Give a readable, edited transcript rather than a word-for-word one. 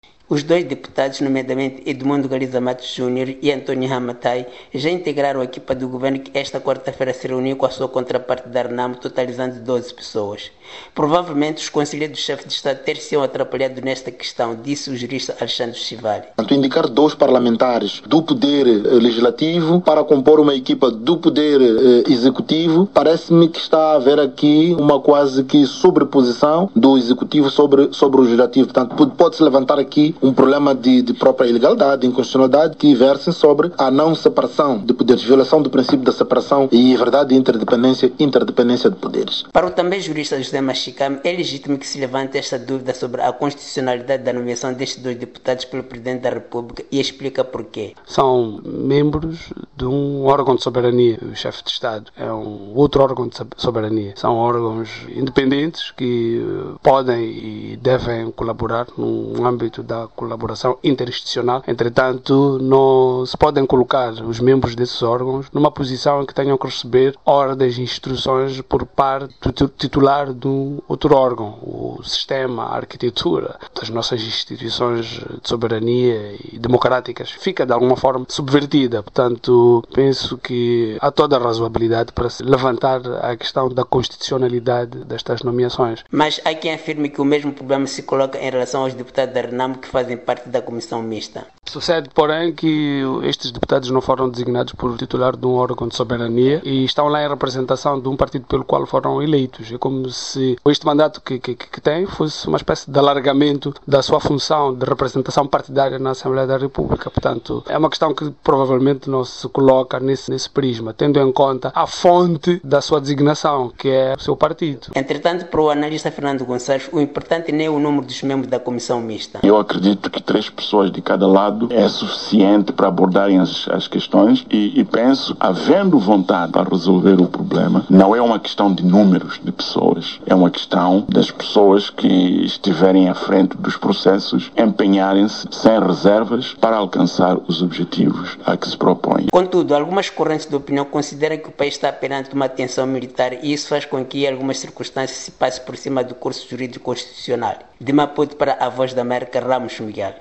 Os dois deputados, nomeadamente Edmundo Galiza Matos Júnior e António Ramatai, já integraram a equipa do governo que esta quarta-feira se reuniu com a sua contraparte da Renamo, totalizando 12 pessoas. Provavelmente os conselheiros-chefes de Estado ter-se-ão atrapalhado nesta questão, disse o jurista Alexandre Chivali. Indicar 2 parlamentares do Poder Legislativo para compor uma equipa do Poder Executivo, parece-me que está a haver aqui uma quase que sobreposição do Executivo sobre o Legislativo. Portanto, pode-se levantar aqui um problema de própria ilegalidade, inconstitucionalidade, que versa sobre a não separação de poderes, violação do princípio da separação e verdade e interdependência de poderes. Para o também jurista José Machicame, é legítimo que se levante esta dúvida sobre a constitucionalidade da nomeação destes 2 deputados pelo Presidente da República e explica porquê. São membros de um órgão de soberania. O chefe de Estado é um outro órgão de soberania. São órgãos independentes que podem e devem colaborar no âmbito da colaboração interinstitucional. Entretanto, não se podem colocar os membros desses órgãos numa posição em que tenham que receber ordens e instruções por parte do titular de um outro órgão. O sistema, a arquitetura das nossas instituições de soberania e democráticas fica de alguma forma subvertida. Portanto, penso que há toda a razoabilidade para se levantar a questão da constitucionalidade destas nomeações. Mas há quem afirme que o mesmo problema se coloca em relação aos deputados da Renamo que fazem parte da comissão mista. Sucede, porém, que estes deputados não foram designados por titular de um órgão de soberania e estão lá em representação de um partido pelo qual foram eleitos. É como se este mandato que tem fosse uma espécie de alargamento da sua função de representação partidária na Assembleia da República. Portanto, é uma questão que provavelmente não se coloca nesse prisma, tendo em conta a fonte da sua designação, que é o seu partido. Entretanto, para o analista Fernando Gonçalves, o importante nem é o número dos membros da comissão mista. Eu acredito que 3 pessoas de cada lado é suficiente para abordarem as questões e penso, havendo vontade para resolver o problema, não é uma questão de números de pessoas, é uma questão das pessoas que estiverem à frente dos processos empenharem-se sem reservas para alcançar os objetivos a que se propõem. Contudo, algumas correntes de opinião consideram que o país está perante uma tensão militar e isso faz com que em algumas circunstâncias se passe por cima do curso jurídico constitucional. De Maputo para a Voz da América, Ramos Miguel.